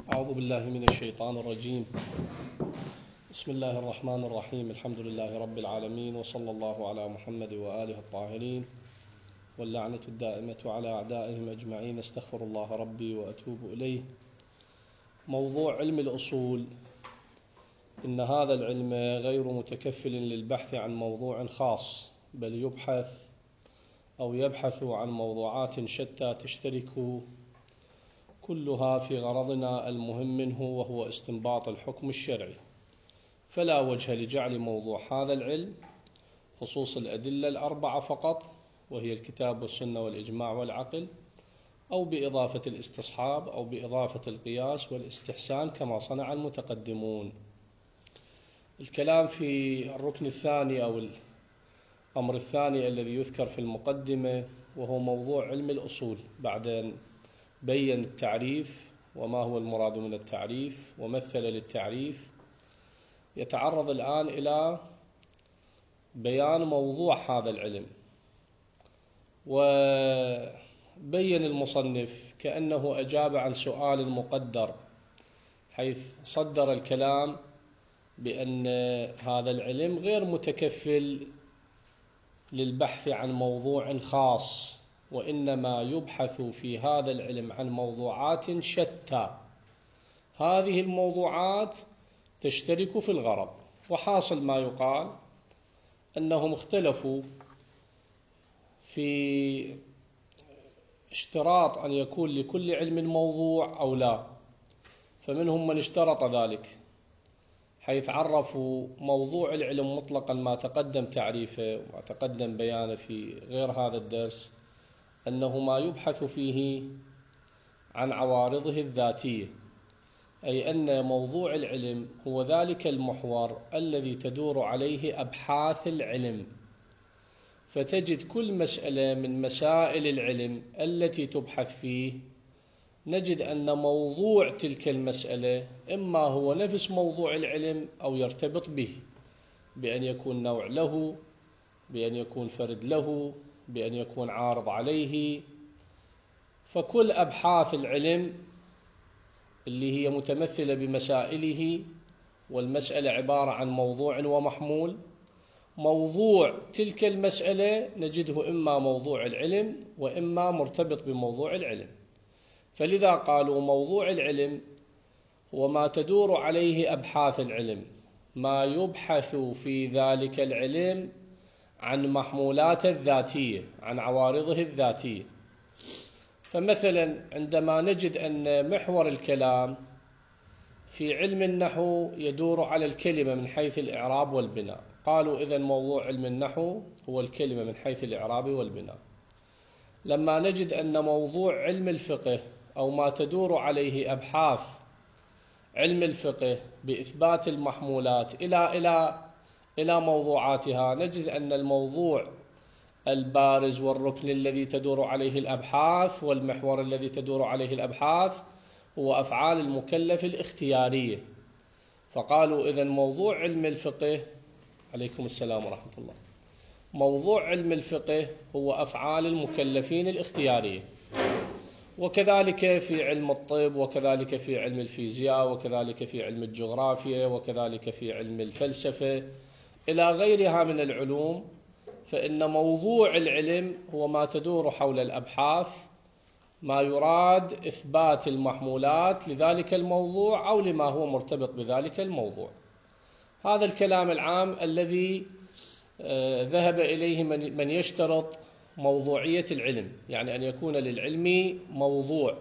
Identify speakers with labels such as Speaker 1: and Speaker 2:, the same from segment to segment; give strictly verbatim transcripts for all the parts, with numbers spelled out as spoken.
Speaker 1: أعوذ بالله من الشيطان الرجيم. بسم الله الرحمن الرحيم. الحمد لله رب العالمين، وصلى الله على محمد وآله الطاهرين، واللعنة الدائمة على أعدائهم أجمعين. استغفر الله ربي وأتوب إليه. موضوع علم الأصول: إن هذا العلم غير متكفل للبحث عن موضوع خاص، بل يبحث أو يبحث عن موضوعات شتى تشترك كلها في غرضنا المهم منه، وهو استنباط الحكم الشرعي. فلا وجه لجعل موضوع هذا العلم خصوص الأدلة الأربعة فقط، وهي الكتاب والسنة والإجماع والعقل، أو بإضافة الاستصحاب، أو بإضافة القياس والاستحسان كما صنع المتقدمون. الكلام في الركن الثاني أو الأمر الثاني الذي يذكر في المقدمة، وهو موضوع علم الأصول. بعدين بين التعريف وما هو المراد من التعريف ومثل للتعريف. يتعرض الآن إلى بيان موضوع هذا العلم، وبين المصنف كأنه أجاب عن سؤال مقدر، حيث صدر الكلام بأن هذا العلم غير متكفل للبحث عن موضوع خاص، وإنما يبحث في هذا العلم عن موضوعات شتى. هذه الموضوعات تشترك في الغرض، وحاصل ما يقال أنهم اختلفوا في اشتراط أن يكون لكل علم موضوع أو لا، فمنهم من اشترط ذلك، حيث عرفوا موضوع العلم مطلقا ما تقدم تعريفه وما تقدم بيانه في غير هذا الدرس، أنه ما يبحث فيه عن عوارضه الذاتية، أي أن موضوع العلم هو ذلك المحور الذي تدور عليه أبحاث العلم. فتجد كل مسألة من مسائل العلم التي تبحث فيه، نجد أن موضوع تلك المسألة إما هو نفس موضوع العلم أو يرتبط به، بأن يكون نوع له، بأن يكون فرد له، بأن يكون عارض عليه. فكل أبحاث العلم اللي هي متمثلة بمسائله، والمسألة عبارة عن موضوع ومحمول، موضوع تلك المسألة نجده إما موضوع العلم وإما مرتبط بموضوع العلم. فلذا قالوا موضوع العلم هو ما تدور عليه أبحاث العلم، ما يبحث في ذلك العلم عن محمولاته الذاتية، عن عوارضه الذاتية. فمثلا عندما نجد أن محور الكلام في علم النحو يدور على الكلمة من حيث الإعراب والبناء، قالوا إذن موضوع علم النحو هو الكلمة من حيث الإعراب والبناء. لما نجد أن موضوع علم الفقه أو ما تدور عليه أبحاث علم الفقه بإثبات المحمولات إلى إلى إلى موضوعاتها، نجد أن الموضوع البارز والركن الذي تدور عليه الأبحاث والمحور الذي تدور عليه الأبحاث هو أفعال المكلف الاختيارية. فقالوا إذن موضوع علم الفقه، عليكم السلام ورحمة الله، موضوع علم الفقه هو أفعال المكلفين الاختيارية. وكذلك في علم الطب، وكذلك في علم الفيزياء، وكذلك في علم الجغرافيا، وكذلك في علم الفلسفة إلى غيرها من العلوم. فإن موضوع العلم هو ما تدور حول الأبحاث، ما يراد إثبات المحمولات لذلك الموضوع أو لما هو مرتبط بذلك الموضوع. هذا الكلام العام الذي ذهب إليه من يشترط موضوعية العلم، يعني أن يكون للعلم موضوع،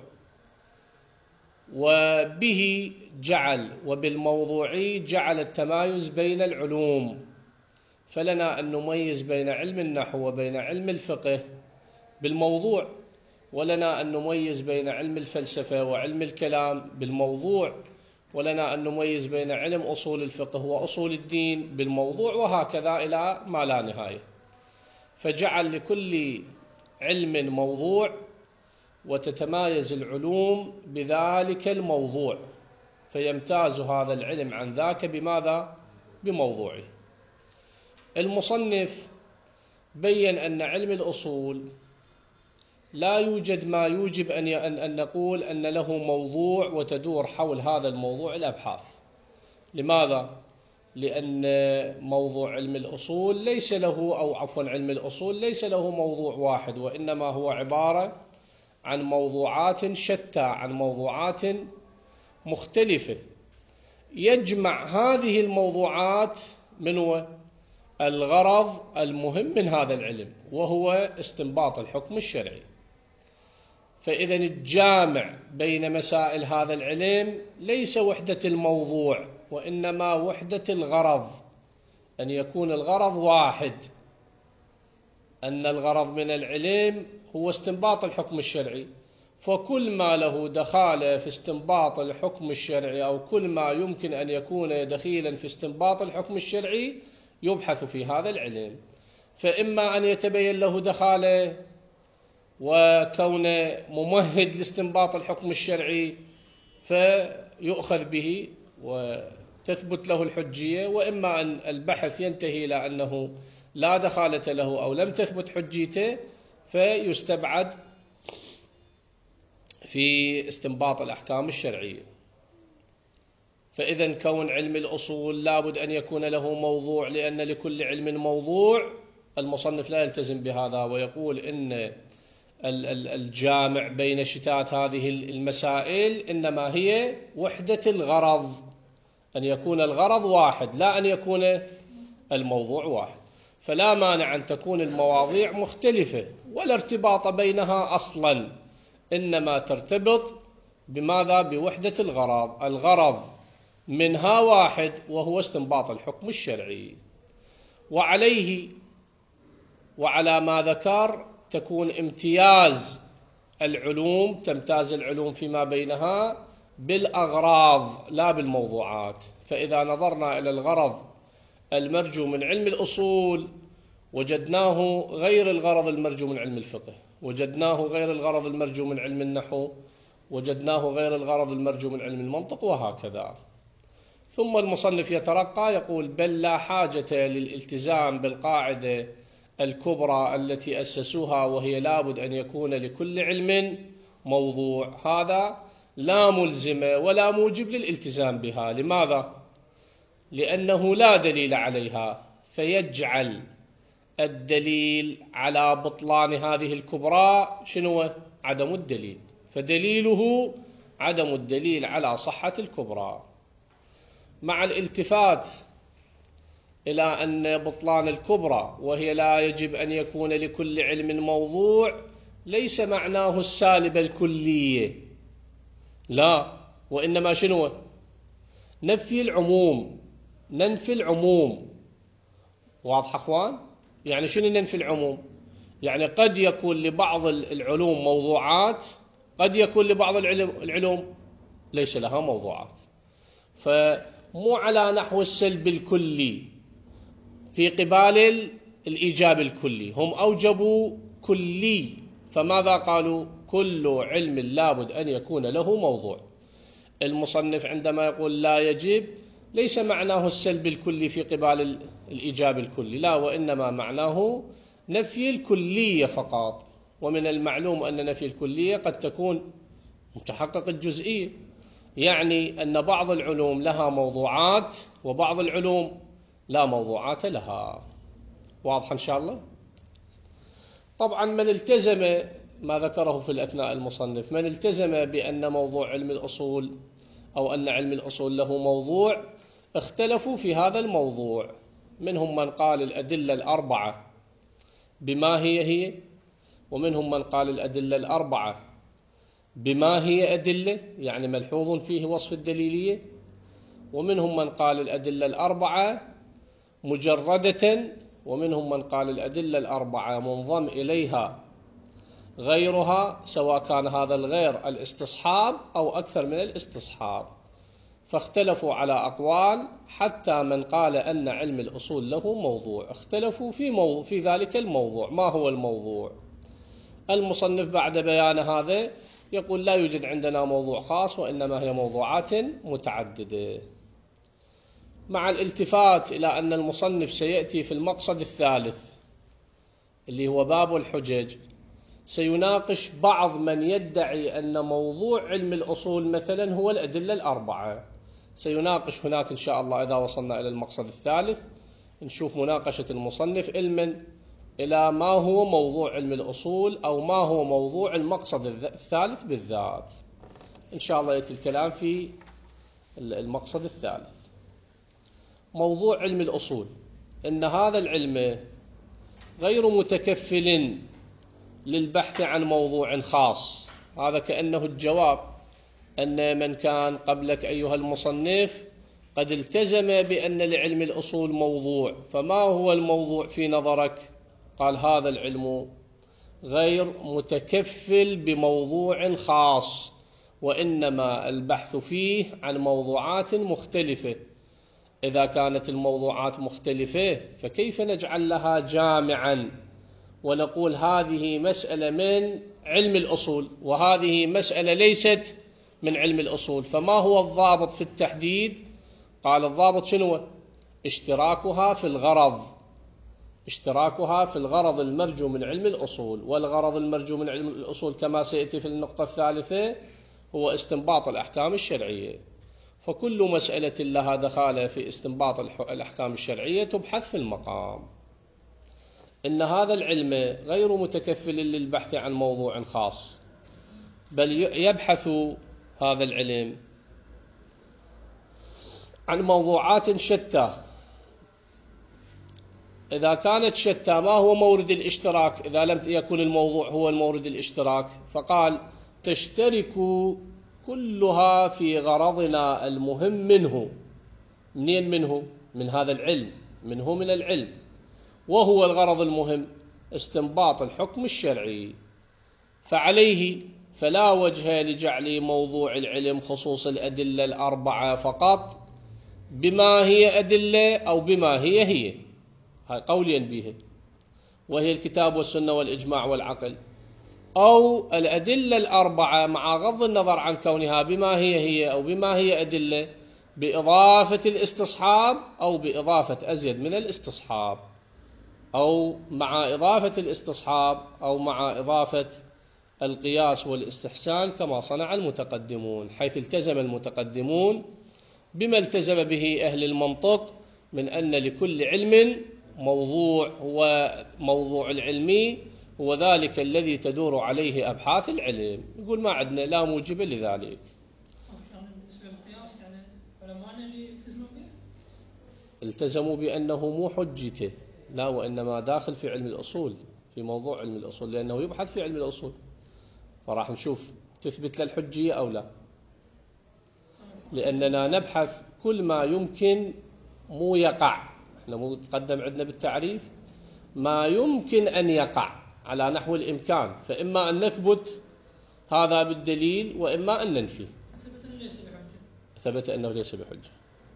Speaker 1: وبه جعل وبالموضوع جعل التمايز بين العلوم. فلنا أن نميز بين علم النحو وبين علم الفقه بالموضوع، ولنا أن نميز بين علم الفلسفة وعلم الكلام بالموضوع، ولنا أن نميز بين علم أصول الفقه وأصول الدين بالموضوع، وهكذا إلى ما لا نهاية. فجعل لكل علم موضوع، وتتمايز العلوم بذلك الموضوع، فيمتاز هذا العلم عن ذاك بماذا؟ بموضوعه. المصنف بين أن علم الأصول لا يوجد ما يوجب أن أن نقول أن له موضوع وتدور حول هذا الموضوع الأبحاث. لماذا؟ لأن موضوع علم الأصول ليس له، أو عفوا علم الأصول ليس له موضوع واحد، وإنما هو عبارة عن موضوعات شتى، عن موضوعات مختلفة، يجمع هذه الموضوعات من هو الغرض المهم من هذا العلم، وهو استنباط الحكم الشرعي. فإذا الجامع بين مسائل هذا العلم ليس وحدة الموضوع، وإنما وحدة الغرض، أن يكون الغرض واحد، أن الغرض من العلم هو استنباط الحكم الشرعي. فكل ما له دخالة في استنباط الحكم الشرعي، أو كل ما يمكن أن يكون دخيلا في استنباط الحكم الشرعي يبحث في هذا العلم. فإما أن يتبين له دخالة وكونه ممهد لاستنباط الحكم الشرعي فيؤخذ به وتثبت له الحجية، وإما أن البحث ينتهي إلى أنه لا دخالة له أو لم تثبت حجيته فيستبعد في استنباط الأحكام الشرعية. فإذا كون علم الأصول لابد أن يكون له موضوع، لأن لكل علم موضوع. المصنف لا يلتزم بهذا ويقول إن الجامع بين شتات هذه المسائل إنما هي وحدة الغرض، أن يكون الغرض واحد لا أن يكون الموضوع واحد. فلا مانع أن تكون المواضيع مختلفة ولا ارتباط بينها أصلا، إنما ترتبط بماذا؟ بوحدة الغرض. الغرض منها واحد وهو استنباط الحكم الشرعي. وعليه وعلى ما ذكر تكون امتياز العلوم، تمتاز العلوم فيما بينها بالأغراض لا بالموضوعات. فإذا نظرنا إلى الغرض المرجو من علم الأصول وجدناه غير الغرض المرجو من علم الفقه، وجدناه غير الغرض المرجو من علم النحو، وجدناه غير الغرض المرجو من علم المنطق، وهكذا. ثم المصنف يترقى يقول: بل لا حاجة للالتزام بالقاعدة الكبرى التي أسسوها، وهي لابد أن يكون لكل علم موضوع. هذا لا ملزم ولا موجب للالتزام بها. لماذا؟ لأنه لا دليل عليها، فيجعل الدليل على بطلان هذه الكبرى شنو؟ عدم الدليل، فدليله عدم الدليل على صحة الكبرى، مع الالتفات إلى أن بطلان الكبرى وهي لا يجب أن يكون لكل علم موضوع ليس معناه السالب الكلية، لا، وإنما شنو؟ نفي العموم، ننفي العموم. واضح أخوان؟ يعني شنو ننفي العموم؟ يعني قد يكون لبعض العلوم موضوعات، قد يكون لبعض العلوم ليس لها موضوعات. فمو على نحو السلب الكلي في قبال الإيجاب الكلي، هم أوجبوا كلي، فماذا قالوا؟ كل علم لابد أن يكون له موضوع. المصنف عندما يقول لا يجب ليس معناه السلب الكلي في قبال الإيجاب الكلي، لا، وإنما معناه نفي الكلية فقط. ومن المعلوم أن نفي الكلية قد تكون متحقق الجزئية، يعني أن بعض العلوم لها موضوعات وبعض العلوم لا موضوعات لها. واضح إن شاء الله؟ طبعا من التزم ما ذكره في الأثناء المصنف، من التزم بأن موضوع علم الأصول أو أن علم الأصول له موضوع، اختلفوا في هذا الموضوع. منهم من قال الأدلة الأربعة بما هي هي، ومنهم من قال الأدلة الأربعة بما هي أدلة، يعني ملحوظ فيه وصف الدليلية، ومنهم من قال الأدلة الأربعة مجردة، ومنهم من قال الأدلة الأربعة منضم إليها غيرها، سواء كان هذا الغير الاستصحاب أو أكثر من الاستصحاب. فاختلفوا على أقوال، حتى من قال أن علم الأصول له موضوع اختلفوا في, موضوع في ذلك الموضوع. ما هو الموضوع؟ المصنف بعد بيان هذا يقول: لا يوجد عندنا موضوع خاص، وإنما هي موضوعات متعددة، مع الالتفات إلى أن المصنف سيأتي في المقصد الثالث اللي هو باب الحجج، سيناقش بعض من يدعي أن موضوع علم الأصول مثلا هو الأدلة الأربعة. سيناقش هناك إن شاء الله إذا وصلنا إلى المقصد الثالث، نشوف مناقشة المصنف علما إلى ما هو موضوع علم الأصول أو ما هو موضوع المقصد الثالث بالذات. إن شاء الله يأتي الكلام في المقصد الثالث. موضوع علم الأصول إن هذا العلم غير متكفل للبحث عن موضوع خاص. هذا كأنه الجواب أن من كان قبلك أيها المصنف قد التزم بأن لعلم الأصول موضوع، فما هو الموضوع في نظرك؟ قال هذا العلم غير متكفل بموضوع خاص، وإنما البحث فيه عن موضوعات مختلفة. إذا كانت الموضوعات مختلفة فكيف نجعل لها جامعا ونقول هذه مسألة من علم الأصول وهذه مسألة ليست من علم الأصول؟ فما هو الضابط في التحديد؟ قال الضابط شنو؟ اشتراكها في الغرض، اشتراكها في الغرض المرجو من علم الأصول. والغرض المرجو من علم الأصول كما سيأتي في النقطة الثالثة هو استنباط الأحكام الشرعية. فكل مسألة لها دخالة في استنباط الأحكام الشرعية تبحث في المقام. إن هذا العلم غير متكفل للبحث عن موضوع خاص، بل يبحث هذا العلم عن موضوعات شتى. إذا كانت شتى ما هو مورد الاشتراك إذا لم يكن الموضوع هو المورد الاشتراك؟ فقال تشترك كلها في غرضنا المهم منه. منين منه؟ من هذا العلم، منه من العلم. وهو الغرض المهم استنباط الحكم الشرعي. فعليه فلا وجه لجعل موضوع العلم خصوص الأدلة الأربعة فقط بما هي أدلة أو بما هي هي، هاي قوليا به، وهي الكتاب والسنة والإجماع والعقل، أو الأدلة الأربعة مع غض النظر عن كونها بما هي هي أو بما هي أدلة بإضافة الاستصحاب أو بإضافة أزيد من الاستصحاب، أو مع إضافة الاستصحاب أو مع إضافة القياس والاستحسان كما صنع المتقدمون، حيث التزم المتقدمون بما التزم به أهل المنطق من أن لكل علم موضوع، هو موضوع العلمي هو ذلك الذي تدور عليه أبحاث العلم. يقول ما عندنا لا موجب لذلك. التزموا بأنه مو حجته، لا، وإنما داخل في علم الأصول، في موضوع علم الأصول، لأنه يبحث في علم الأصول. فراح نشوف تثبت للحجية أو لا، لأننا نبحث كل ما يمكن مو يقع. احنا مو تقدم عندنا بالتعريف ما يمكن أن يقع على نحو الإمكان، فإما أن نثبت هذا بالدليل وإما أن ننفي. ثبت أنه ليس بحجة،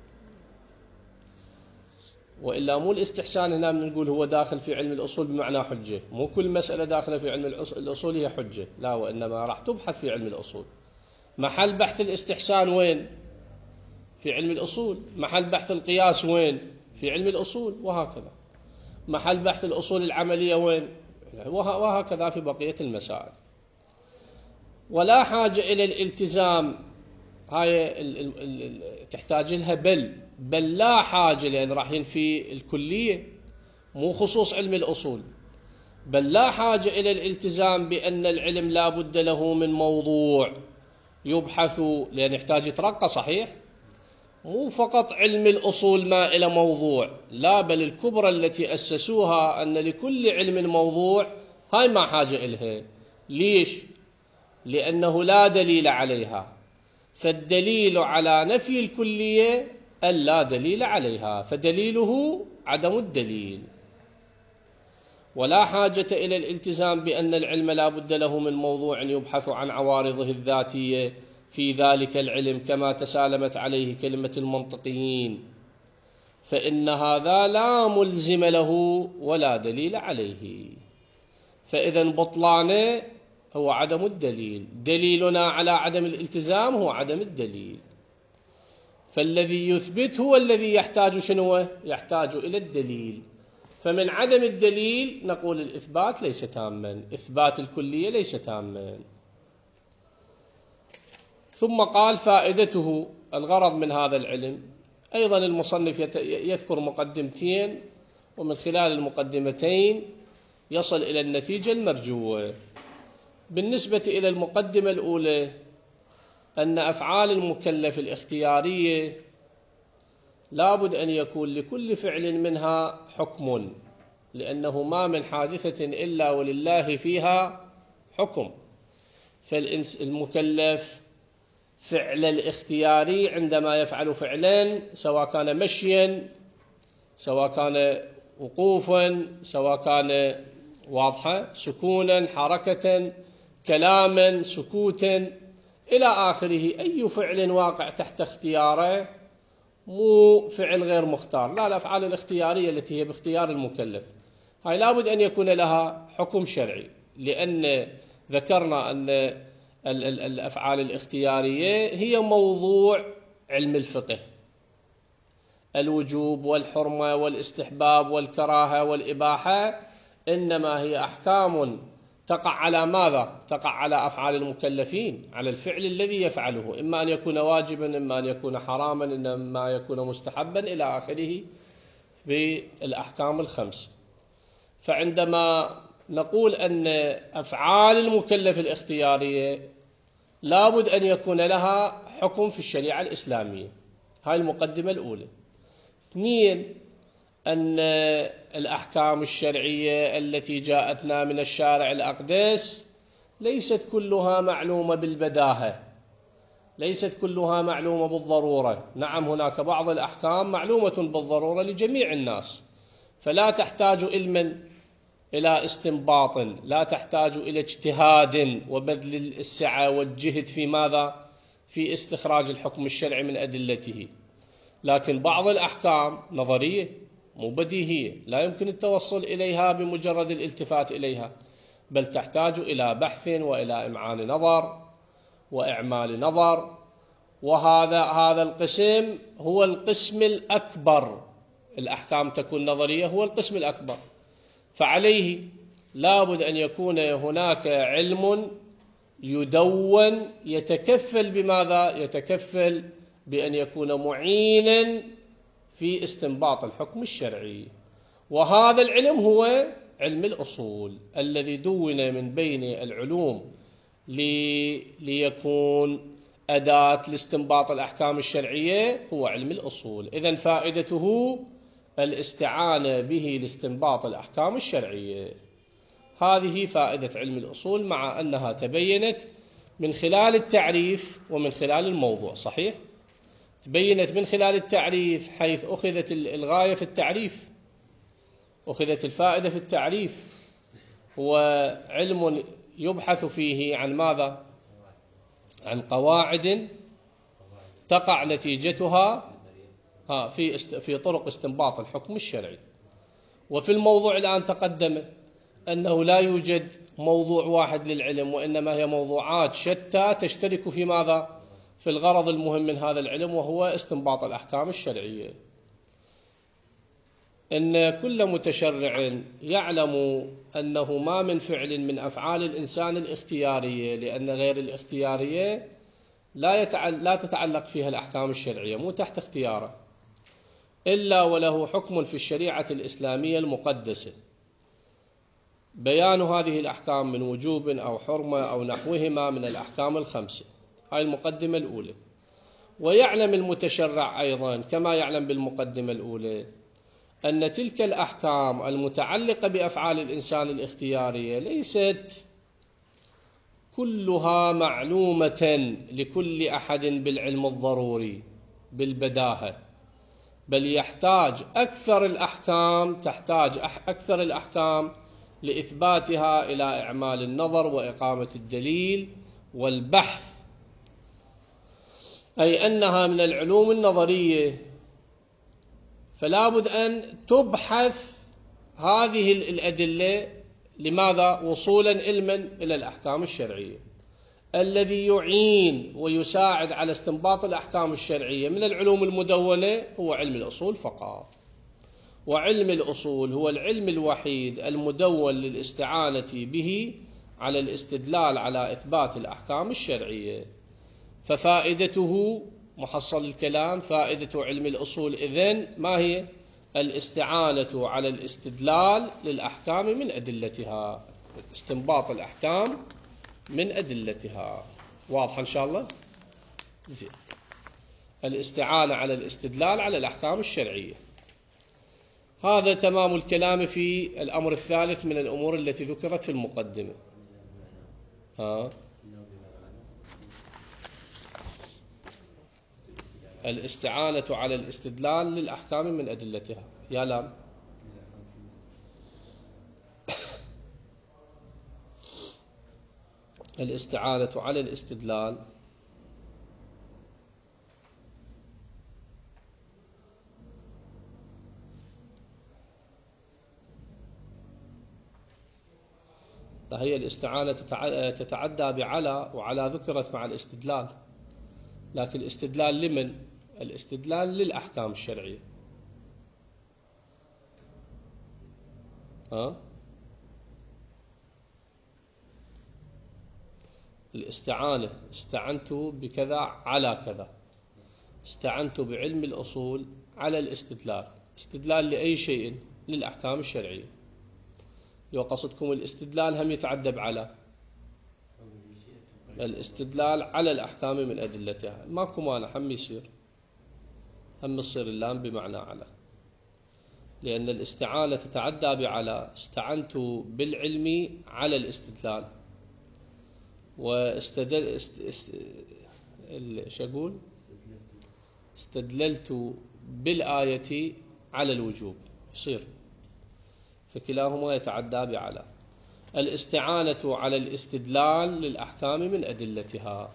Speaker 1: وإلا مو الاستحسان هنا بنقول هو داخل في علم الأصول بمعنى حجة. مو كل مسألة داخلة في علم الأصول هي حجة، لا، وإنما راح تبحث في علم الأصول. محل بحث الاستحسان وين؟ في علم الأصول. محل بحث القياس وين؟ في علم الأصول، وهكذا. محل بحث الأصول العملية وين؟ وهكذا في بقية المسائل. ولا حاجة إلى الالتزام، هاي تحتاج لها بل بل لا حاجة، لأن راح ينفي الكلية مو خصوص علم الأصول. بل لا حاجة إلى الالتزام بأن العلم لا بد له من موضوع يبحث، لأن يحتاج يترقى. صحيح مو فقط علم الأصول ما إلى موضوع، لا، بل الكبرى التي أسسوها أن لكل علم موضوع، هاي ما حاجة إلها. ليش؟ لأنه لا دليل عليها. فالدليل على نفي الكلية ألا دليل عليها، فدليله عدم الدليل. ولا حاجة إلى الالتزام بأن العلم لا بد له من موضوع يبحث عن عوارضه الذاتية في ذلك العلم كما تسالمت عليه كلمة المنطقيين، فإن هذا لا ملزم له ولا دليل عليه. فإذا بطلانه هو عدم الدليل، دليلنا على عدم الالتزام هو عدم الدليل. فالذي يثبت هو الذي يحتاج شنو؟ يحتاج إلى الدليل. فمن عدم الدليل نقول الإثبات ليس تاما، إثبات الكلية ليس تاما. ثم قال فائدته، الغرض من هذا العلم. أيضا المصنف يذكر مقدمتين، ومن خلال المقدمتين يصل إلى النتيجة المرجوة. بالنسبة إلى المقدمة الأولى، أن أفعال المكلف الاختيارية لابد أن يكون لكل فعل منها حكم، لأنه ما من حادثة إلا ولله فيها حكم. فالمكلف فعل الاختياري عندما يفعل فعلا، سواء كان مشيا، سواء كان وقوفا، سواء كان واضحة سكونا، حركة، كلاما، سكوتا إلى آخره، أي فعل واقع تحت اختياره، مو فعل غير مختار، لا، الأفعال الاختيارية التي هي باختيار المكلف، هاي لابد أن يكون لها حكم شرعي، لأن ذكرنا أن الأفعال الاختيارية هي موضوع علم الفقه، الوجوب والحرمة والاستحباب والكراهة والإباحة، إنما هي أحكام تقع على ماذا؟ تقع على أفعال المكلفين، على الفعل الذي يفعله، إما أن يكون واجبا، إما أن يكون حراما، إما أن يكون مستحبا إلى آخره بالأحكام الخمس. فعندما نقول أن أفعال المكلف الاختيارية لابد أن يكون لها حكم في الشريعة الإسلامية، هاي المقدمة الأولى. اثنين، أن الأحكام الشرعية التي جاءتنا من الشارع الأقدس ليست كلها معلومة بالبداهة، ليست كلها معلومة بالضرورة. نعم، هناك بعض الأحكام معلومة بالضرورة لجميع الناس، فلا تحتاج علما إلى استنباط، لا تحتاج إلى اجتهاد وبذل السعة والجهد في ماذا؟ في استخراج الحكم الشرعي من أدلته. لكن بعض الأحكام نظرية مو بديهية، لا يمكن التوصل إليها بمجرد الالتفات إليها، بل تحتاج إلى بحث وإلى إمعان نظر وإعمال نظر، وهذا هذا القسم هو القسم الأكبر. الأحكام تكون نظرية هو القسم الأكبر، فعليه لابد أن يكون هناك علم يدون يتكفل بماذا؟ يتكفل بأن يكون معينا في استنباط الحكم الشرعي. وهذا العلم هو علم الأصول الذي دون من بين العلوم ليكون أداة لاستنباط الأحكام الشرعية، هو علم الأصول. إذن فائدته الاستعانة به لاستنباط الأحكام الشرعية. هذه فائدة علم الأصول، مع أنها تبينت من خلال التعريف ومن خلال الموضوع. صحيح، تبينت من خلال التعريف، حيث أخذت الغاية في التعريف، أخذت الفائدة في التعريف. هو علم يبحث فيه عن ماذا؟ عن قواعد تقع نتيجتها في في طرق استنباط الحكم الشرعي. وفي الموضوع الآن تقدم أنه لا يوجد موضوع واحد للعلم، وإنما هي موضوعات شتى تشترك في ماذا؟ في الغرض المهم من هذا العلم، وهو استنباط الأحكام الشرعية. إن كل متشرع يعلم أنه ما من فعل من أفعال الإنسان الاختيارية، لأن غير الاختيارية لا, يتعل... لا تتعلق فيها الأحكام الشرعية، مو تحت اختياره، إلا وله حكم في الشريعة الإسلامية المقدسة، بيان هذه الأحكام من وجوب أو حرمة أو نحوهما من الأحكام الخمسة. هاي المقدمة الأولى. ويعلم المتشرع أيضا كما يعلم بالمقدمة الأولى أن تلك الأحكام المتعلقة بأفعال الإنسان الاختيارية ليست كلها معلومة لكل أحد بالعلم الضروري بالبداهة، بل يحتاج أكثر الأحكام تحتاج أكثر الأحكام لإثباتها إلى إعمال النظر وإقامة الدليل والبحث، أي أنها من العلوم النظرية، فلا بد أن تبحث هذه الأدلة. لماذا؟ وصولا علما إلى الأحكام الشرعية. الذي يعين ويساعد على استنباط الأحكام الشرعية من العلوم المدونة هو علم الأصول فقط. وعلم الأصول هو العلم الوحيد المدون للاستعانة به على الاستدلال على إثبات الأحكام الشرعية. ففائدته محصل الكلام، فائدة علم الأصول إذن ما هي؟ الاستعانة على الاستدلال للأحكام من أدلتها، استنباط الأحكام من أدلتها. واضح إن شاء الله؟ زين. الاستعانة على الاستدلال على الأحكام الشرعية. هذا تمام الكلام في الأمر الثالث من الأمور التي ذكرت في المقدمة. ها؟ الاستعانة على الاستدلال للأحكام من أدلتها. يا لام. الاستعانة على الاستدلال هي الاستعانة تتعدى بعلى، وعلى ذكرت مع الاستدلال، لكن الاستدلال لمن؟ الاستدلال للأحكام الشرعية. ها؟ الاستعانة، استعنت بكذا على كذا، استعنت بعلم الأصول على الاستدلال. استدلال لأي شيء؟ للأحكام الشرعية. لو قصدكم الاستدلال هم يتعدى على الاستدلال على الأحكام من أدلتها، ماكو مانع هم يصير، هم يصير اللام بمعنى على، لأن الاستعانة تتعدى بعلى. استعنت بالعلم على الاستدلال، واستدل است... است... ايش أقول؟ استدللت بالآية على الوجوب، يصير، فكلاهما يتعدى بعلى. الاستعانة على الاستدلال للأحكام من أدلتها.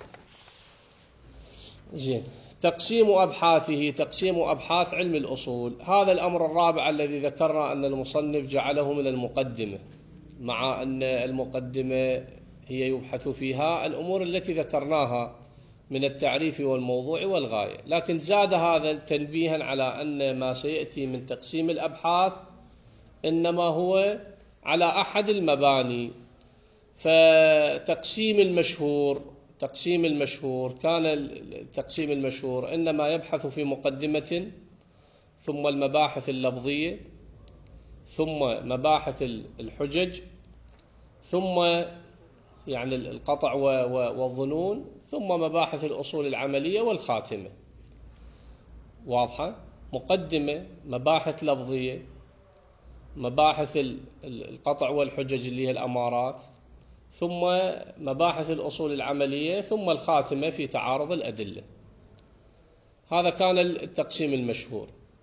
Speaker 1: زين. تقسيم أبحاثه، تقسيم أبحاث علم الأصول. هذا الأمر الرابع الذي ذكرنا أن المصنف جعله من المقدمة، مع أن المقدمة هي يبحث فيها الأمور التي ذكرناها من التعريف والموضوع والغاية، لكن زاد هذا تنبيها على أن ما سيأتي من تقسيم الأبحاث إنما هو على أحد المباني. فتقسيم المشهور، تقسيم المشهور كان التقسيم المشهور إنما يبحث في مقدمة، ثم المباحث اللفظية، ثم مباحث الحجج، ثم يعني القطع والظنون، ثم مباحث الأصول العملية والخاتمة. واضحة؟ مقدمة، مباحث لفظية، مباحث القطع والحجج اللي هي الأمارات، ثم مباحث الأصول العملية، ثم الخاتمة في تعارض الأدلة. هذا كان التقسيم المشهور.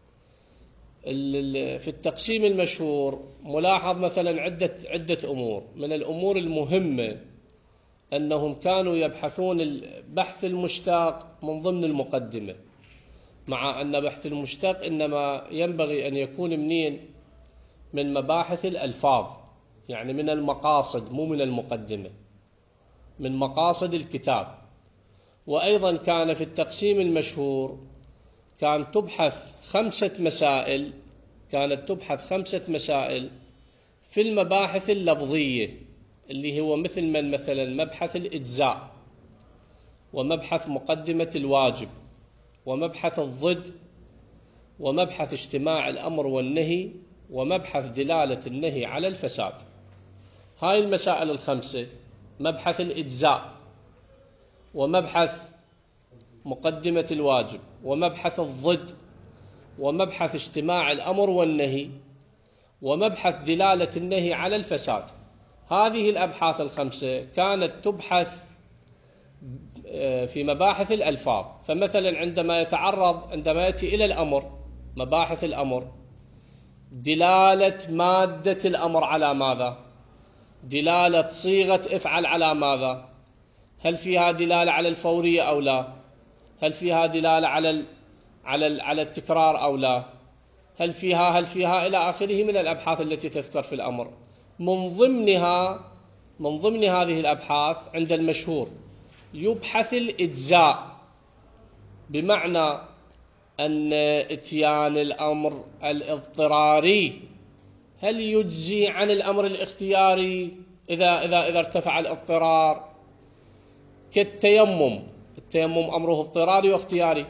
Speaker 1: في التقسيم المشهور ملاحظ مثلا عدة عدة أمور. من الأمور المهمة أنهم كانوا يبحثون البحث المشتق من ضمن المقدمة، مع أن بحث المشتق إنما ينبغي أن يكون منين؟ من مباحث الألفاظ، يعني من المقاصد، مو من المقدمة، من مقاصد الكتاب. وأيضا كان في التقسيم المشهور كان تبحث خمسة مسائل، كانت تبحث خمسة مسائل في المباحث اللفظية، اللي هو مثل من مثلا مبحث الإجزاء، ومبحث مقدمة الواجب، ومبحث الضد، ومبحث اجتماع الأمر والنهي، ومبحث دلالة النهي على الفساد. هاي المسائل الخمسة: مبحث الإجزاء، ومبحث مقدمة الواجب، ومبحث الضد، ومبحث اجتماع الأمر والنهي، ومبحث دلالة النهي على الفساد. هذه الأبحاث الخمسة كانت تبحث في مباحث الألفاظ. فمثلا عندما يتعرض عندما يأتي إلى الأمر، مباحث الأمر، دلالة مادة الأمر على ماذا؟ دلالة صيغة افعل على ماذا؟ هل فيها دلالة على الفورية أو لا؟ هل فيها دلالة على ال على ال على التكرار أو لا؟ هل فيها هل فيها إلى آخره من الأبحاث التي تذكر في الأمر. من ضمنها من ضمن هذه الأبحاث عند المشهور يبحث الإجزاء، بمعنى أن إتيان الأمر الاضطراري هل يجزي عن الأمر الاختياري إذا إذا إذا ارتفع الاضطرار؟ كالتيمم، التيمم أمره اضطراري واختياري.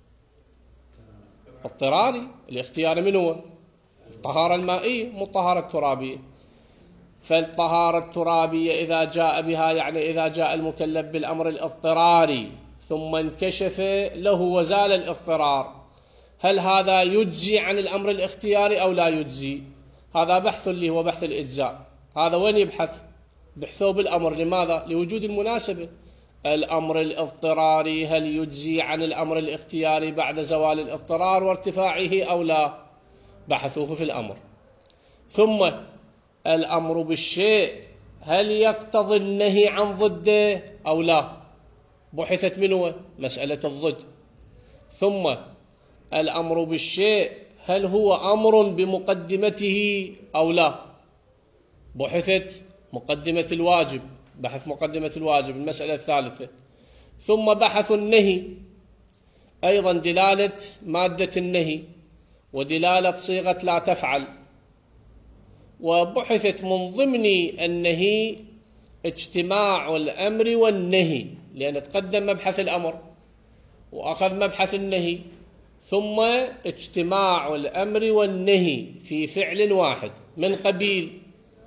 Speaker 1: اضطراري، الاختياري من هو؟ الطهارة المائية مو الطهارة الترابية. فالطهارة الترابية إذا جاء بها، يعني إذا جاء المكلف بالأمر الاضطراري ثم انكشف له وزال الاضطرار، هل هذا يجزي عن الأمر الاختياري أو لا يجزي؟ هذا بحث اللي هو بحث الإجزاء. هذا وين يبحث؟ بحثوا بالأمر. لماذا؟ لوجود المناسبة. الأمر الاضطراري هل يجزي عن الأمر الاختياري بعد زوال الاضطرار وارتفاعه أو لا؟ بحثوه في الأمر. ثم الأمر بالشيء هل يقتضي النهي عن ضده أو لا؟ بحثت منه مسألة الضد. ثم الأمر بالشيء هل هو أمر بمقدمته أو لا؟ بحثت مقدمة الواجب، بحث مقدمة الواجب المسألة الثالثة. ثم بحث النهي، أيضا دلالة مادة النهي ودلالة صيغة لا تفعل. وبحثت من ضمن النهي اجتماع الأمر والنهي، لأن تقدم مبحث الأمر وأخذ مبحث النهي، ثم اجتماع الأمر والنهي في فعل واحد، من قبيل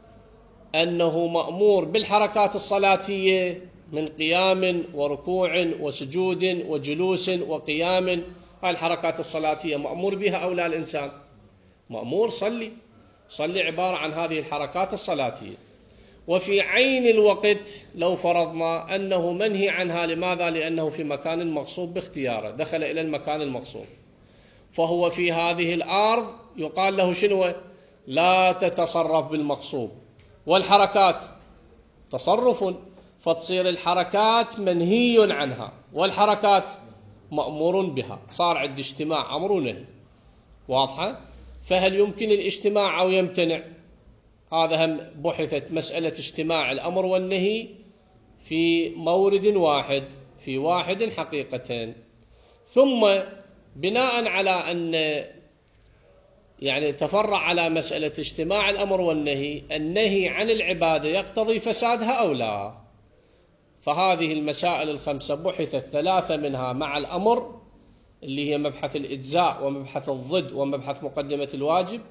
Speaker 1: أنه مأمور بالحركات الصلاتية من قيام وركوع وسجود وجلوس وقيام. هاي الحركات الصلاتية مأمور بها أو لا الإنسان؟ مأمور. صلي صلي عبارة عن هذه الحركات الصلاتية. وفي عين الوقت لو فرضنا أنه منهي عنها، لماذا؟ لأنه في مكان مغصوب باختياره، دخل إلى المكان المغصوب، فهو في هذه الأرض يقال له شنو؟ لا تتصرف بالمغصوب. والحركات تصرف، فتصير الحركات منهي عنها والحركات مأمور بها، صار عند اجتماع أمر ونهي. واضحة؟ فهل يمكن الاجتماع أو يمتنع؟ هذا هم بحثت مسألة اجتماع الأمر والنهي في مورد واحد، في واحد حقيقتين. ثم بناء على أن يعني تفرع على مسألة اجتماع الأمر والنهي، النهي عن العبادة يقتضي فسادها أو لا؟ فهذه المسائل الخمسة بحثت ثلاثة منها مع الأمر اللي هي مبحث الإجزاء ومبحث الضد ومبحث مقدمة الواجب،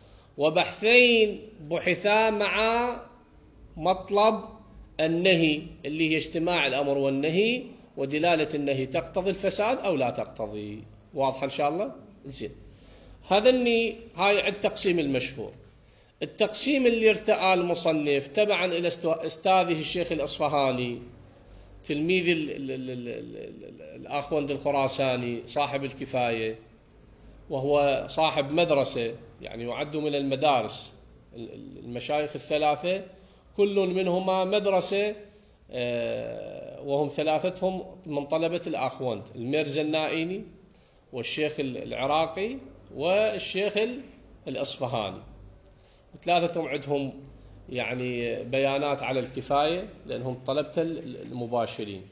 Speaker 1: وبحثين بحثا مع مطلب النهي اللي هي اجتماع الأمر والنهي ودلالة النهي تقتضي الفساد أو لا تقتضي. واضح إن شاء الله؟ زين. هذا الني هاي التقسيم المشهور. التقسيم اللي ارتأى المصنف تبعا إلى أستاذه الشيخ الأصفهاني تلميذ الأخوند الخراساني صاحب الكفاية، وهو صاحب مدرسة يعني يعد من المدارس. المشايخ الثلاثة كل منهما مدرسة، وهم ثلاثتهم من طلبة الأخوند، الميرزا النائيني والشيخ العراقي والشيخ الأصفهاني. ثلاثتهم عندهم يعني بيانات على الكفاية لأنهم طلبة المباشرين.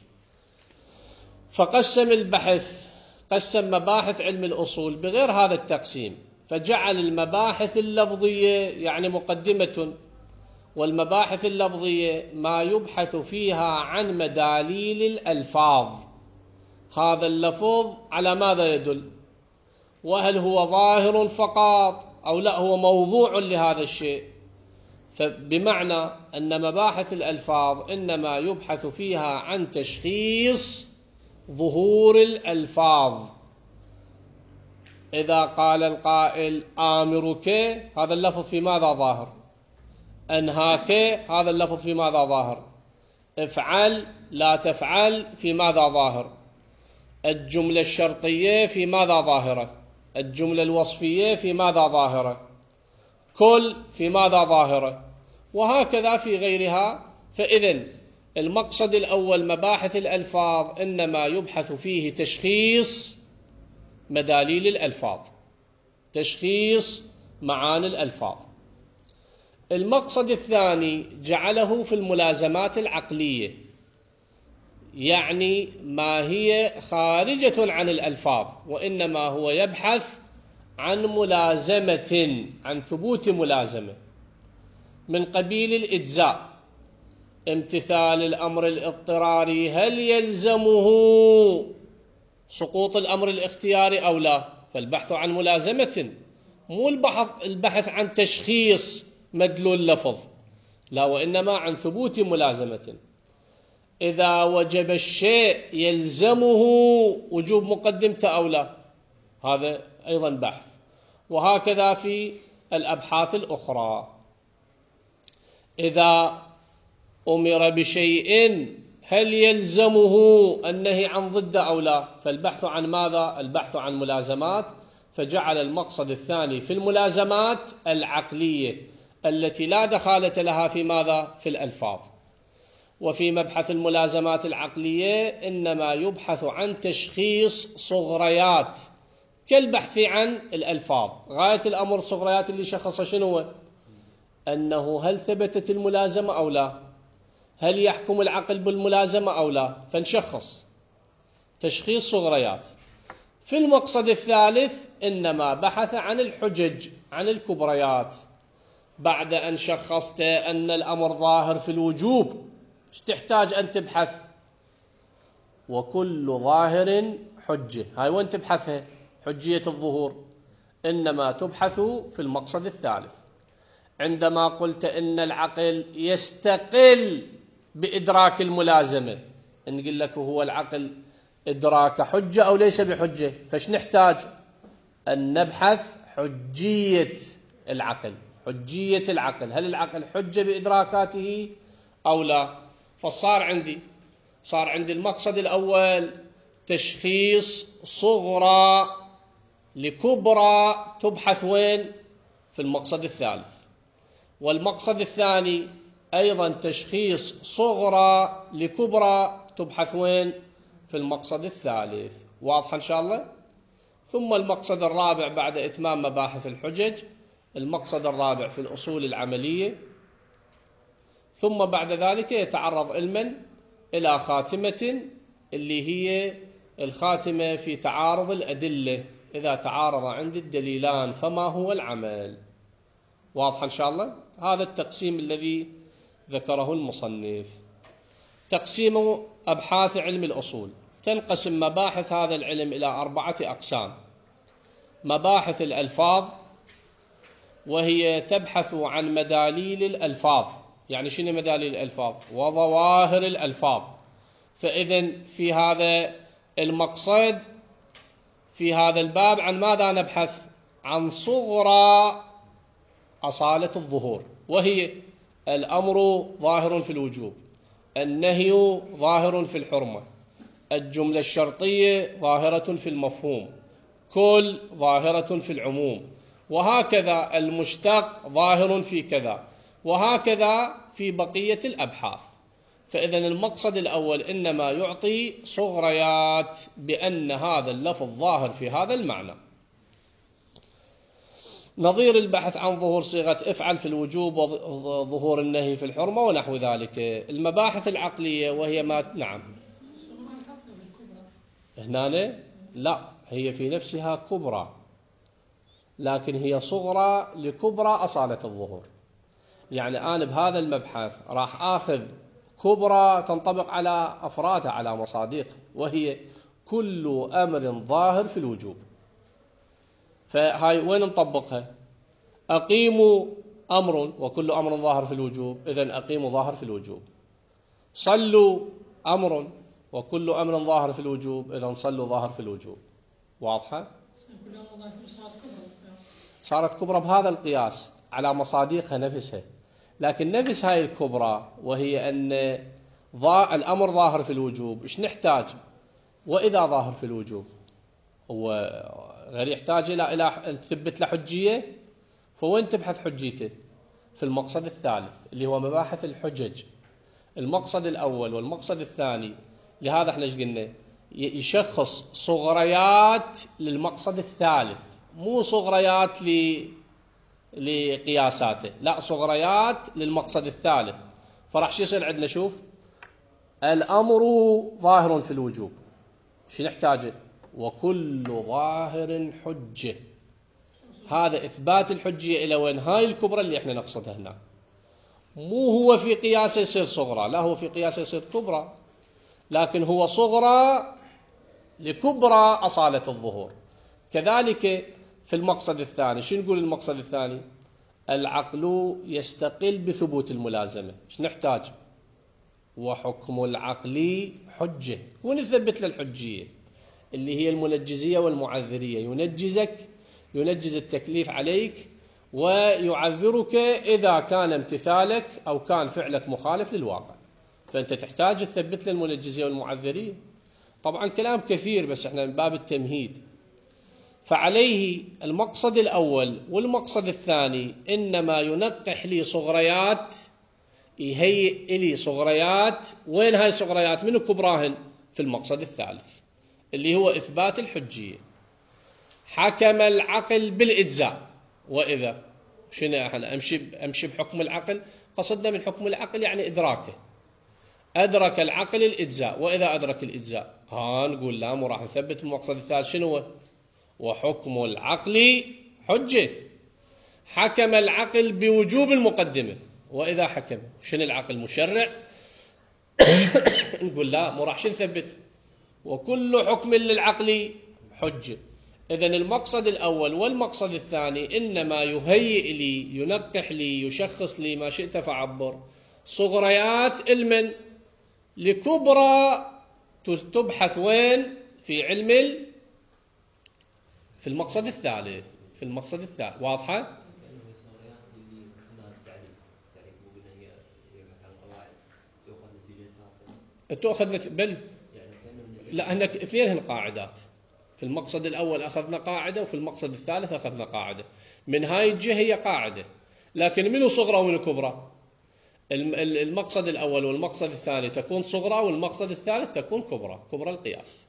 Speaker 1: فقسم البحث، قسم مباحث علم الأصول بغير هذا التقسيم، فجعل المباحث اللفظية يعني مقدمة، والمباحث اللفظية ما يبحث فيها عن مداليل الألفاظ. هذا اللفظ على ماذا يدل؟ وهل هو ظاهر فقط أو لا هو موضوع لهذا الشيء؟ فبمعنى أن مباحث الألفاظ إنما يبحث فيها عن تشخيص ظهور الألفاظ. إذا قال القائل آمرك، هذا اللفظ في ماذا ظاهر؟ أنهاك، هذا اللفظ في ماذا ظاهر؟ افعل لا تفعل في ماذا ظاهر؟ الجملة الشرطية في ماذا ظاهرة؟ الجملة الوصفية في ماذا ظاهرة؟ كل في ماذا ظاهرة؟ وهكذا في غيرها. فإذن المقصد الأول مباحث الألفاظ إنما يبحث فيه تشخيص مداليل الألفاظ، تشخيص معاني الألفاظ. المقصد الثاني جعله في الملازمات العقلية، يعني ما هي خارجة عن الألفاظ، وإنما هو يبحث عن ملازمة، عن ثبوت ملازمة من قبيل الإجزاء. امتثال الأمر الاضطراري هل يلزمه سقوط الأمر الاختياري أو لا؟ فالبحث عن ملازمة، مو البحث, البحث عن تشخيص مدلول لفظ، لا، وإنما عن ثبوت ملازمة. إذا وجب الشيء يلزمه وجوب مقدمته أو لا، هذا أيضا بحث. وهكذا في الأبحاث الأخرى، إذا أمر بشيء هل يلزمه النهي عن ضده أو لا؟ فالبحث عن ماذا؟ البحث عن ملازمات. فجعل المقصد الثاني في الملازمات العقلية التي لا دخالة لها في ماذا؟ في الألفاظ. وفي مبحث الملازمات العقلية إنما يبحث عن تشخيص صغريات كالبحث عن الألفاظ. غاية الأمر صغريات اللي شخص شنو؟ أنه هل ثبتت الملازمة أو لا؟ هل يحكم العقل بالملازمة أو لا؟ فنشخص تشخيص صغريات. في المقصد الثالث إنما بحث عن الحجج، عن الكبريات. بعد أن شخصت أن الأمر ظاهر في الوجوب، ايش تحتاج أن تبحث؟ وكل ظاهر حجة. هاي وين تبحثها؟ حجية الظهور إنما تبحث في المقصد الثالث. عندما قلت إن العقل يستقل بإدراك الملازمة، نقول لك هو العقل إدراك حجة أو ليس بحجة؟ فاش نحتاج؟ أن نبحث حجية العقل. حجية العقل، هل العقل حجة بإدراكاته أو لا؟ فصار عندي صار عندي المقصد الأول تشخيص صغرى لكبرى، تبحث وين؟ في المقصد الثالث. والمقصد الثاني أيضا تشخيص صغرى لكبرى، تبحث وين؟ في المقصد الثالث. واضح إن شاء الله؟ ثم المقصد الرابع بعد إتمام مباحث الحجج، المقصد الرابع في الأصول العملية. ثم بعد ذلك يتعرض علما إلى خاتمة اللي هي الخاتمة في تعارض الأدلة. إذا تعارض عندي الدليلان فما هو العمل؟ واضح إن شاء الله؟ هذا التقسيم الذي ذكره المصنف. تقسيم أبحاث علم الأصول. تنقسم مباحث هذا العلم إلى أربعة أقسام. مباحث الألفاظ، وهي تبحث عن مداليل الألفاظ. يعني شنو مداليل الألفاظ؟ وظواهر الألفاظ. فإذن في هذا المقصد، في هذا الباب، عن ماذا نبحث؟ عن صغرى أصالة الظهور، وهي الأمر ظاهر في الوجوب، النهي ظاهر في الحرمة، الجملة الشرطية ظاهرة في المفهوم، كل ظاهرة في العموم، وهكذا المشتق ظاهر في كذا، وهكذا في بقية الأبحاث. فإذا المقصد الأول إنما يعطي صغريات بأن هذا اللفظ ظاهر في هذا المعنى. نظير البحث عن ظهور صيغة افعل في الوجوب وظهور النهي في الحرمة ونحو ذلك. المباحث العقلية وهي ما نعم هنا لا، هي في نفسها كبرى، لكن هي صغرى لكبرى أصالة الظهور. يعني أنا بهذا المبحث راح آخذ كبرى تنطبق على أفرادها، على مصادقها، وهي كل أمر ظاهر في الوجوب. فهاي وين نطبقها؟ أقيموا أمر وكل أمر ظاهر في الوجوب، إذن أقيموا ظاهر في الوجوب. صلوا أمر وكل أمر ظاهر في الوجوب، إذن صلوا ظاهر في الوجوب. واضحة؟ صارت كبرى بهذا القياس على مصادقها نفسها. لكن نفس هاي الكبرى وهي أن الأمر ظاهر في الوجوب، إيش نحتاج؟ وإذا ظاهر في الوجوب هو غير يحتاج إلى إلى تثبت له حجية، فوين تبحث حجيته؟ في المقصد الثالث اللي هو مباحث الحجج. المقصد الأول والمقصد الثاني، لهذا احنا ايش قلنا؟ يشخص صغريات للمقصد الثالث، مو صغريات ل لقياساته، لا، صغريات للمقصد الثالث. فراح شو يصير عندنا؟ شوف، الأمر ظاهر في الوجوب، شو نحتاجه؟ وكل ظاهر حجة. هذا إثبات الحجية إلى وين؟ هاي الكبرى اللي احنا نقصدها هنا. مو هو في قياس يصير صغرى، لا، هو في قياس يصير كبرى، لكن هو صغرى لكبرى أصالة الظهور. كذلك في المقصد الثاني، شو نقول المقصد الثاني؟ العقل يستقل بثبوت الملازمة. شو نحتاج؟ وحكم العقل حجة، ونثبت للحجية اللي هي المنجزية والمعذرية. ينجزك، ينجز التكليف عليك، ويعذرك إذا كان امتثالك أو كان فعلك مخالف للواقع. فأنت تحتاج تثبت له المنجزية والمعذرية. طبعا كلام كثير بس احنا من باب التمهيد. فعليه المقصد الأول والمقصد الثاني إنما ينقح لي صغريات، يهيئ لي صغريات. وين هاي صغريات؟ من كبراهن؟ في المقصد الثالث اللي هو إثبات الحجية. حكم العقل بالإجزاء. وإذا شنو احنا أمشي أمشي بحكم العقل؟ قصدنا من حكم العقل يعني إدراكه. أدرك العقل الإجزاء، وإذا أدرك الإجزاء ها نقول لا، مو راح نثبت المقصد الثالث. شنو هو؟ وحكم العقل حجة. حكم العقل بوجوب المقدمة، وإذا حكم شنو العقل؟ مشرع. نقول لا، مو راح شو نثبت؟ وكل حكم للعقل حجة. إذن المقصد الأول والمقصد الثاني إنما يهيئ لي، ينقح لي، يشخص لي، ما شئت فعبر، صغريات علم لكبرى تبحث وين؟ في علم ال... في المقصد الثالث. في المقصد الثالث واضحة؟ تأخذ نت... بل لا، هناك اثنين قاعدات. في المقصد الأول أخذنا قاعدة، وفي المقصد الثالث أخذنا قاعدة. من هاي الجهة هي قاعدة، لكن منو صغرى ومنو كبرى؟ المقصد الأول والمقصد الثاني تكون صغرى، والمقصد الثالث تكون كبرى، كبرى القياس.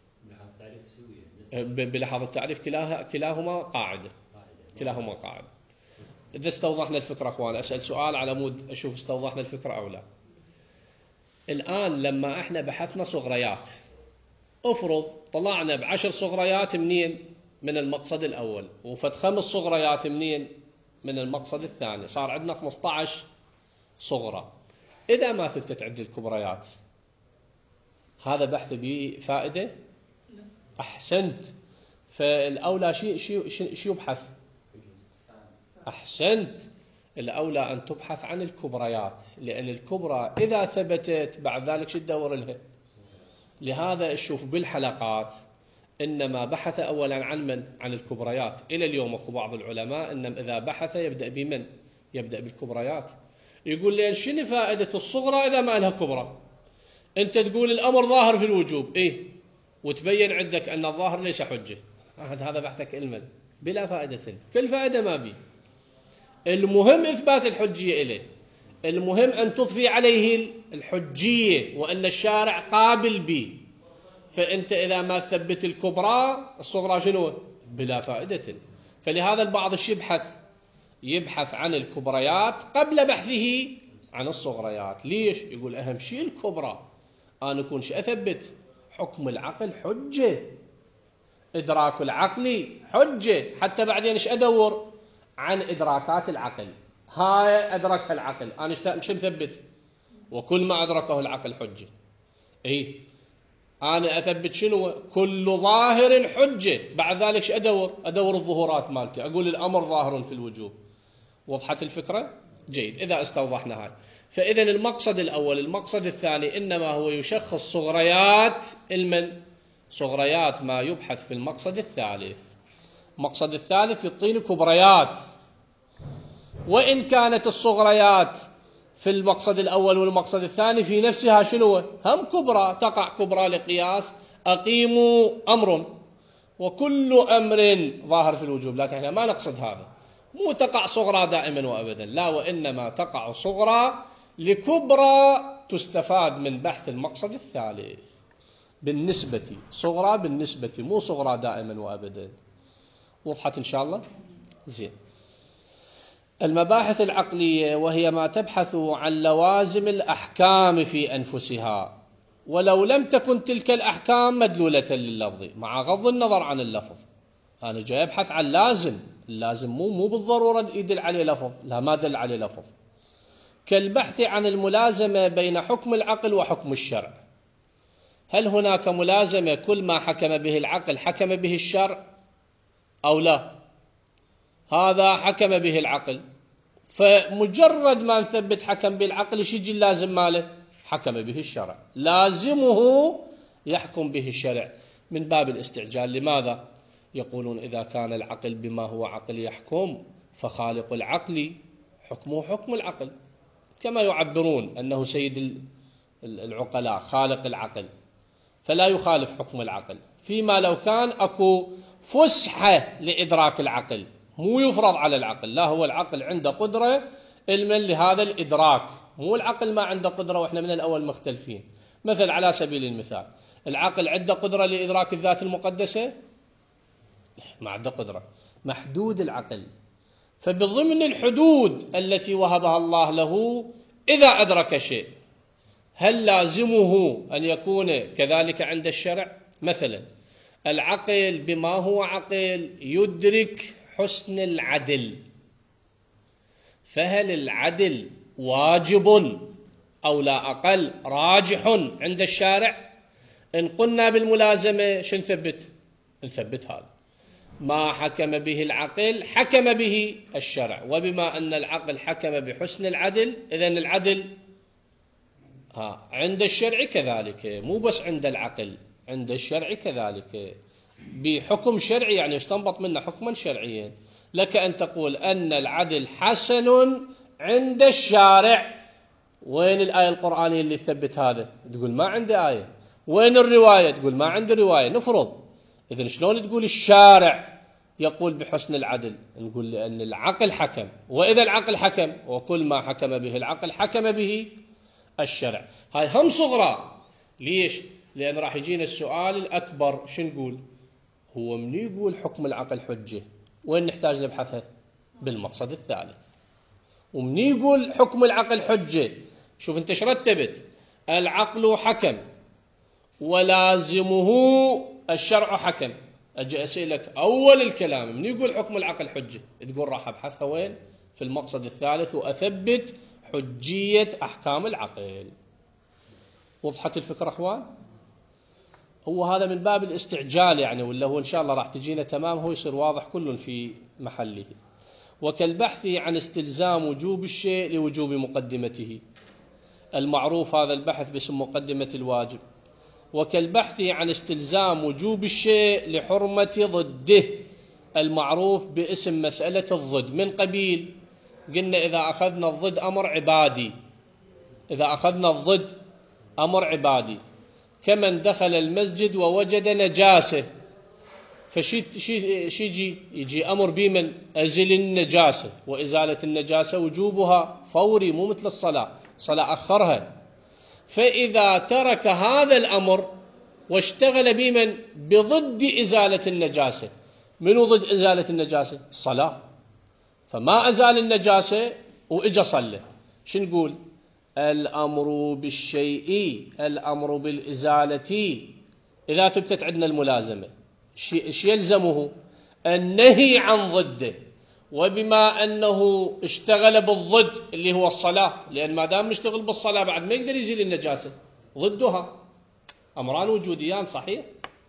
Speaker 1: بلحاظ التعريف كلاها كلاهما قاعدة، كلاهما قاعدة. إذا استوضحنا الفكرة أخوان، أسأل سؤال على مود أشوف استوضحنا الفكرة أو لا. الآن لما احنا بحثنا صغريات، افرض طلعنا بعشر صغريات منين؟ من المقصد الأول، وفد خمس صغريات منين؟ من المقصد الثاني، صار عندنا خمسة عشر صغرى. إذا ما ثبتت عندي الكبريات، هذا بحث به فائدة؟ أحسنت. فالأولى شيء شيء شيء يبحث؟ أحسنت. الأولى أن تبحث عن الكبريات، لأن الكبرى إذا ثبتت بعد ذلك شو تدور لها؟ لهذا أشوف بالحلقات إنما بحث أولا عن من؟ عن الكبريات. إلى اليوم أكو بعض العلماء إنما إذا بحث يبدأ بمن؟ يبدأ بالكبريات. يقول لي شنو فائدة الصغرى إذا ما لها كبرى؟ أنت تقول الأمر ظاهر في الوجوب، إيه، وتبين عندك أن الظاهر ليس حجة. هذا بحثك علما بلا فائدة، كل فائدة ما بي. المهم إثبات الحجية إليه، المهم أن تضفي عليه الحجية وأن الشارع قابل به. فأنت إذا ما ثبت الكبرى، الصغرى شنو؟ بلا فائدة. فلهذا البعض يبحث يبحث عن الكبريات قبل بحثه عن الصغريات. ليش؟ يقول أهم شيء الكبرى. أنا أكون شو أثبت؟ حكم العقل حجة، إدراك العقل حجة. حتى بعدين إيش أدور؟ عن إدراكات العقل. هاي أدركها العقل، أنا مش مثبت وكل ما أدركه العقل حجة. إيه، أنا أثبت شنو؟ كل ظاهر حجة. بعد ذلك إيش أدور؟ أدور الظهورات مالتي، أقول الأمر ظاهر في الوجوب. وضحت الفكرة؟ جيد. إذا استوضحنا هاي، فإذا المقصد الأول المقصد الثاني إنما هو يشخص صغريات المن؟ صغريات ما يبحث في المقصد الثالث. المقصد الثالث يعطيني كبريات، وإن كانت الصغريات في المقصد الأول والمقصد الثاني في نفسها شنو؟ هم كبرى، تقع كبرى لقياس أقيموا أمر، وكل أمر ظاهر في الوجوب. لكن احنا ما نقصد هذا، مو تقع صغرى دائما وأبدا، لا، وإنما تقع صغرى لكبرى تستفاد من بحث المقصد الثالث. بالنسبة صغرى، بالنسبة مو صغرى دائما وأبدا. وضحت إن شاء الله؟ زين. المباحث العقلية وهي ما تبحث عن لوازم الأحكام في أنفسها. ولو لم تكن تلك الأحكام مدلولة لللفظ مع غض النظر عن اللفظ. أنا جاي أبحث عن لازم، اللازم مو مو بالضرورة يدل عليه لفظ، لا ما دل عليه لفظ. كالبحث عن الملازمة بين حكم العقل وحكم الشرع. هل هناك ملازمة كل ما حكم به العقل حكم به الشرع أو لا؟ هذا حكم به العقل، فمجرد ما نثبت حكم به العقل ايش يجي اللازم ماله؟ حكم به الشرع، لازمه يحكم به الشرع من باب الاستعجال. لماذا؟ يقولون إذا كان العقل بما هو عقل يحكم فخالق العقل حكمه حكم العقل، كما يعبرون أنه سيد العقلاء خالق العقل، فلا يخالف حكم العقل. فيما لو كان أكو فسحة لإدراك العقل، مو يفرض على العقل، لا هو العقل عنده قدرة علما لهذا الإدراك، مو العقل ما عنده قدرة وإحنا من الأول مختلفين. مثل على سبيل المثال، العقل عنده قدرة لإدراك الذات المقدسة؟ ما عنده قدرة، محدود العقل. فبضمن الحدود التي وهبها الله له إذا أدرك شيء، هل لازمه أن يكون كذلك عند الشرع؟ مثلا العقل بما هو عقل يدرك حسن العدل، فهل العدل واجب أو لا أقل راجح عند الشارع؟ إن قلنا بالملازمة شو نثبت؟ نثبت هذا ما حكم به العقل حكم به الشرع، وبما أن العقل حكم بحسن العدل إذن العدل ها عند الشرع كذلك، مو بس عند العقل، عند الشرع كذلك بحكم شرعي، يعني يستنبط منه حكما شرعيا. لك أن تقول أن العدل حسن عند الشارع، وين الآية القرآنية اللي تثبت هذا؟ تقول ما عندي آية. وين الرواية؟ تقول ما عندي رواية. نفرض إذن شلون تقول الشارع يقول بحسن العدل؟ نقول لأن العقل حكم، وإذا العقل حكم وكل ما حكم به العقل حكم به الشرع. هاي هم صغرى. ليش؟ لأن راح يجينا السؤال الأكبر، شو نقول؟ هو من يقول حكم العقل حجة وين نحتاج نبحثها؟ بالمقصد الثالث. ومن يقول حكم العقل حجة، شوف انت ايش رتبت، العقل حكم ولازمه الشرع حكم. أجي أسألك أول الكلام من يقول حكم العقل حجة؟ تقول راح أبحثها وين؟ في المقصد الثالث وأثبت حجية أحكام العقل. وضحت الفكرة أخوان؟ هو هذا من باب الاستعجال يعني، ولا هو إن شاء الله راح تجينا تمام، هو يصير واضح كل في محله. وكالبحث عن استلزام وجوب الشيء لوجوب مقدمته، المعروف هذا البحث باسم مقدمة الواجب. وكالبحث عن استلزام وجوب الشيء لحرمة ضده، المعروف باسم مسألة الضد. من قبيل قلنا إذا أخذنا الضد أمر عبادي، إذا أخذنا الضد أمر عبادي، كمن دخل المسجد ووجد نجاسة، فشي شي شي يجي أمر بمن أزل النجاسة، وإزالة النجاسة وجوبها فوري، مو مثل الصلاة، صلاة أخرها. فإذا ترك هذا الأمر واشتغل بمن بضد إزالة النجاسة، منو ضد إزالة النجاسة؟ الصلاة، فما أزال النجاسة وإجا صلى، شو نقول؟ الأمر بالشيء الأمر بالإزالة إذا ثبتت عندنا الملازمة ايش يلزمه؟ النهي عن ضده. وبما أنه اشتغل بالضد اللي هو الصلاة، لأن ما دام نشتغل بالصلاة بعد ما يقدر يزيل النجاسة، ضدها أمران وجوديان صحيح.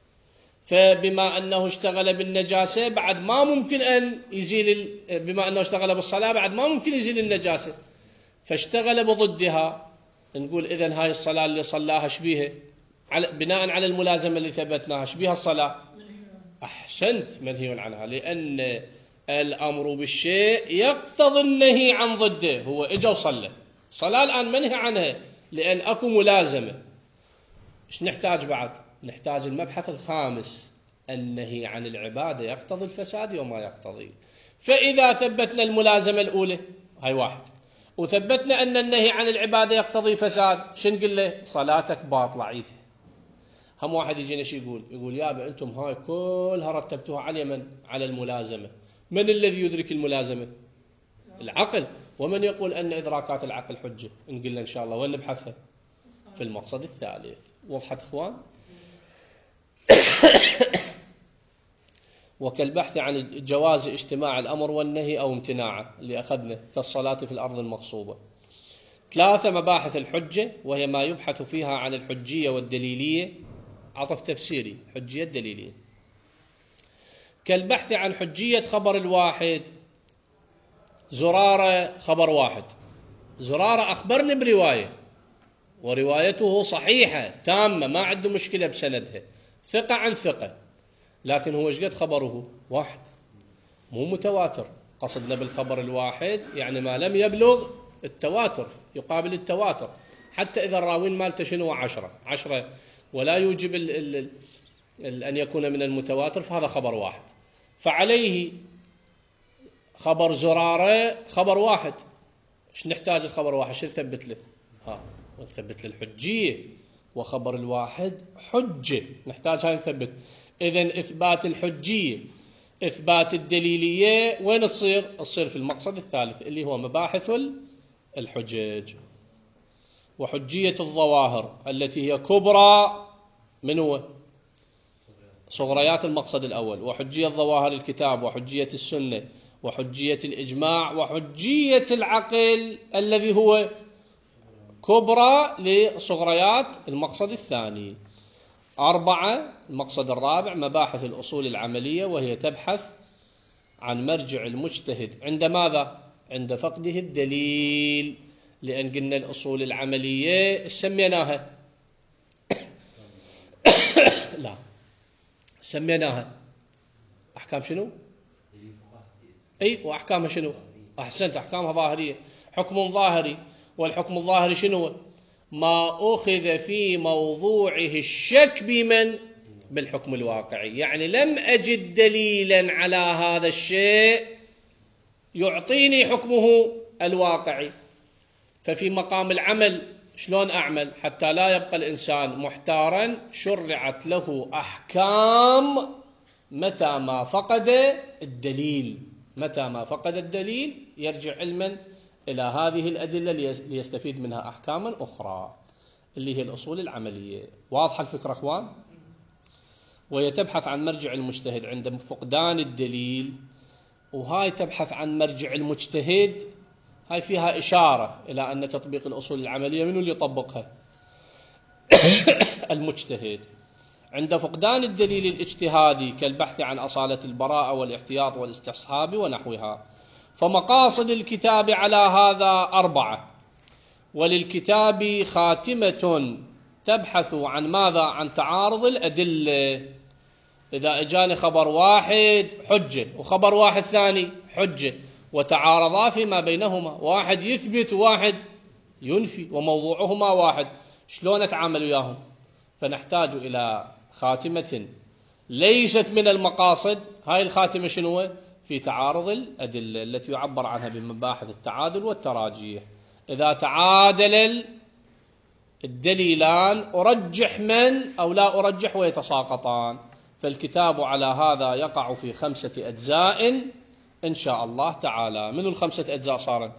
Speaker 1: فبما أنه اشتغل بالنجاسة بعد ما ممكن أن يزيل، بما أنه اشتغل بالصلاة بعد ما ممكن يزيل النجاسة، فاشتغل بضدها. نقول إذن هاي الصلاة اللي صلاها شبيها بناء على الملازمة اللي ثبتناها، شبيها الصلاة؟ أحسنت، منهي عنها، لأن الأمر بالشيء يقتضي النهي عن ضده. هو إجا وصلى، صلاة الآن منهي عنها لأن أكو ملازمة. إيش نحتاج بعد؟ نحتاج المبحث الخامس، النهي عن العبادة يقتضي الفساد وما يقتضي. فإذا ثبتنا الملازمة الأولى هاي واحد، وثبتنا أن النهي عن العبادة يقتضي فساد، شو نقول له؟ صلاتك باطلة عيدها. هم واحد يجينا شو يقول؟ يقول يابا أنتم هاي كلها رتبتوها على من؟ على الملازمة. من الذي يدرك الملازمة؟ العقل. ومن يقول أن إدراكات العقل حجة؟ نقول له إن شاء الله وين نبحثها؟ في المقصد الثالث. وضحت إخوان؟ وكالبحث عن جواز اجتماع الأمر والنهي أو امتناعه اللي أخذنا كالصلاة في الأرض المغصوبة. ثلاثة مباحث الحجة، وهي ما يبحث فيها عن الحجية والدليلية، عطف تفسيري، حجية دليلية. كالبحث عن حجية خبر الواحد، زرارة خبر واحد، زرارة أخبرني برواية وروايته صحيحة تامة ما عنده مشكلة بسندها، ثقة عن ثقة، لكن هو ايش قد خبره؟ واحد، مو متواتر. قصدنا بالخبر الواحد يعني ما لم يبلغ التواتر، يقابل التواتر، حتى إذا الراوين مالته شنو عشرة عشرة ولا يوجب ال ال ال أن يكون من المتواتر، فهذا خبر واحد. فعليه خبر زرارة خبر واحد، ايش نحتاج الخبر واحد؟ شو نثبت له؟ ها نثبت له الحجية، وخبر الواحد حجة، نحتاج هاي نثبت. إذن إثبات الحجية إثبات الدليلية وين تصير؟ تصير في المقصد الثالث اللي هو مباحث الحجج. وحجية الظواهر التي هي كبرى من هو؟ صغريات المقصد الأول. وحجية ظواهر الكتاب، وحجية السنة، وحجية الإجماع، وحجية العقل الذي هو كبرى لصغريات المقصد الثاني. أربعة، المقصد الرابع مباحث الأصول العملية، وهي تبحث عن مرجع المجتهد عند ماذا؟ عند فقده الدليل، لأن قلنا الأصول العملية سميناها لا سميناها أحكام شنو؟ أي وأحكامها شنو؟ أحسنت، أحكامها ظاهرية، حكم ظاهري. والحكم الظاهري شنو؟ ما أخذ في موضوعه الشك بمن؟ بالحكم الواقعي. يعني لم أجد دليلا على هذا الشيء يعطيني حكمه الواقعي، ففي مقام العمل شلون أعمل حتى لا يبقى الإنسان محتارا؟ شرعت له أحكام متى ما فقد الدليل، متى ما فقد الدليل يرجع علما إلى هذه الأدلة ليستفيد منها أحكاما أخرى اللي هي الأصول العملية. واضحة الفكرة أخوان؟ ويتبحث عن مرجع المجتهد عند فقدان الدليل، وهاي تبحث عن مرجع المجتهد، هاي فيها إشارة إلى أن تطبيق الأصول العملية من اللي يطبقها؟ المجتهد. عند فقدان الدليل الاجتهادي كالبحث عن أصالة البراءة والاحتياط والاستصحاب ونحوها. فمقاصد الكتاب على هذا أربعة، وللكتاب خاتمة تبحث عن ماذا؟ عن تعارض الأدلة. إذا أجاني خبر واحد حجة وخبر واحد ثاني حجة وتعارضا فيما بينهما، واحد يثبت وواحد ينفي وموضوعهما واحد، شلون أتعامل وياهم؟ فنحتاج إلى خاتمة ليست من المقاصد. هاي الخاتمة شنو؟ في تعارض الأدلة التي يعبر عنها بمباحث التعادل والتراجيح. إذا تعادل الدليلان أرجح من أو لا أرجح ويتساقطان. فالكتاب على هذا يقع في خمسة أجزاء إن شاء الله تعالى. من الخمسة أجزاء صارت؟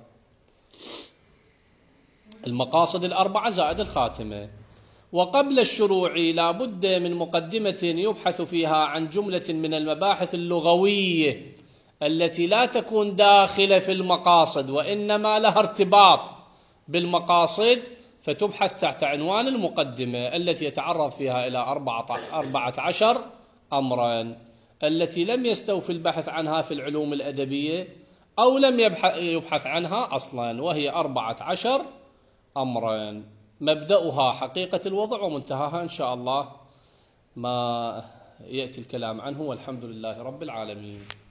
Speaker 1: المقاصد الأربعة زائد الخاتمة. وقبل الشروع لا بد من مقدمة يبحث فيها عن جملة من المباحث اللغوية التي لا تكون داخلة في المقاصد وإنما لها ارتباط بالمقاصد، فتبحث تحت عنوان المقدمة التي يتعرض فيها إلى أربعة عشر أمرا، التي لم يستوفي البحث عنها في العلوم الأدبية أو لم يبحث عنها أصلا، وهي أربعة عشر أمرا. مبدأها حقيقة الوضع ومنتهاها إن شاء الله ما يأتي الكلام عنه، والحمد لله رب العالمين.